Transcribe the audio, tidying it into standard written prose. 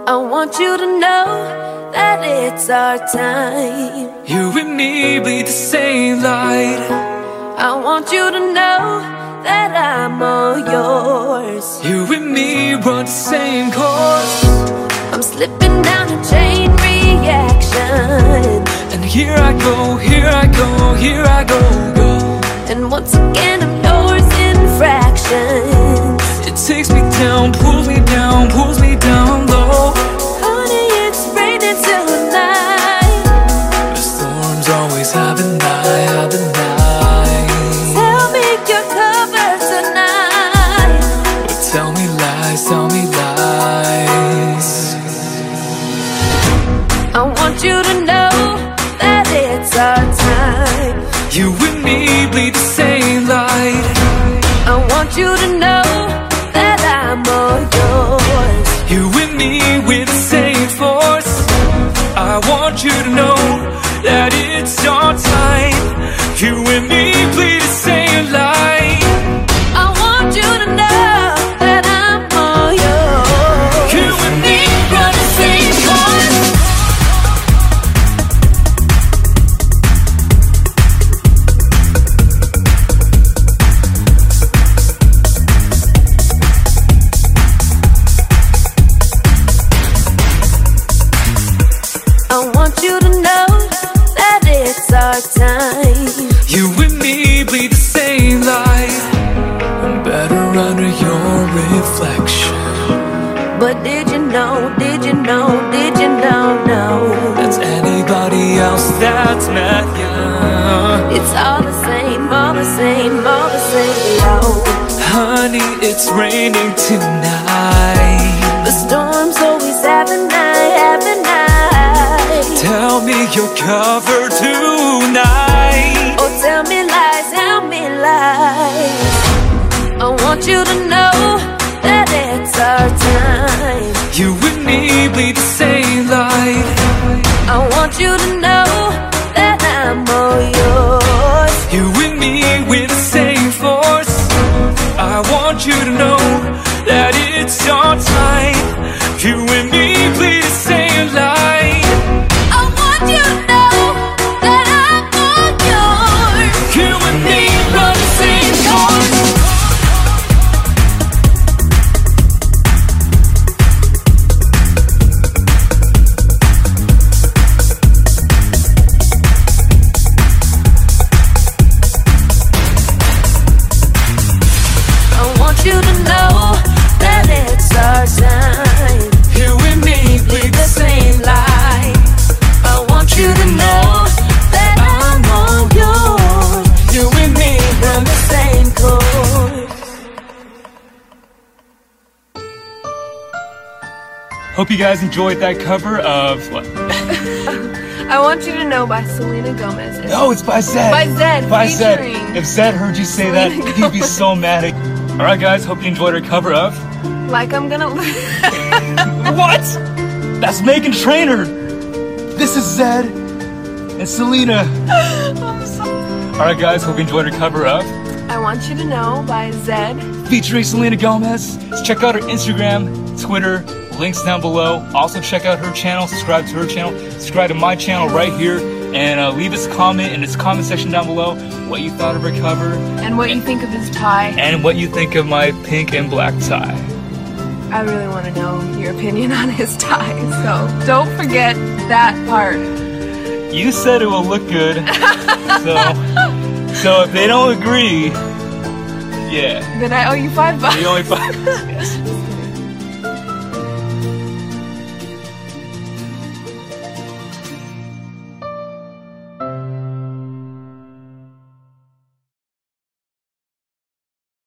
I want you to know that it's our time. You and me bleed the same light. I want you to know that I'm all yours. You and me run the same course. I'm slipping down a chain reaction, and here I go, here I go, here I go, go. And once again I'm yours in fractions. It takes me down, pulls me down, pulls me down low. Honey, it's raining tonight. The storms always have a night, have a night. Tell me you're covered tonight. But tell me lies, tell me lies. I want you to know that it's our time. You and me bleed the same light. I want you to know that I'm all yours. You and me with the same force. I want you to know that it's our time. You and me bleed the same light. I want you to know that I'm all yours. You and me run the same course. I want you to know that it's our time. You and me bleed the same light. I'm better under your reflection. But did you know, did you know, did you know, no? That's anybody else that's met ya. It's all the same, all the same, all the same, oh. Honey, it's raining tonight. The storms always have a night, have a night. Tell me you're covered tonight. Oh, tell me lies, tell me lies. I want you to know that it's our time. You and me bleed the same light. I want you to know that I'm all yours. You and me with the same force. I want you to know that it's your time. You and me bleed the same light. I want you to know that I'm all yours. You and me run the same course. I want you to know that it's our time. You and me bleed the same light. I want you to know that I'm all yours. You and me Run the same course. Hope you guys enjoyed that cover of what? I Want You to Know by Selena Gomez. Oh, it's by Zed. By Zed, By Zed. featuring If Zed heard you say that, Selena he'd be so mad at you. Alright guys, hope you enjoyed our cover of Like I'm Gonna What? That's Meghan Trainor. This is Zed and Selena. I'm sorry. Alright guys, hope you enjoyed our cover of I Want You to Know by Zed. featuring Selena Gomez. Check out her Instagram, Twitter, links down below. Also check out her channel, subscribe to her channel, subscribe to my channel right here, and leave us a comment in this comment section down below what you thought of her cover And what you think of his tie. and what you think of my pink and black tie. I really want to know your opinion on his tie, so don't forget that part. You said it will look good, so if they don't agree, yeah, Then I owe you $5. you only 5. Yes.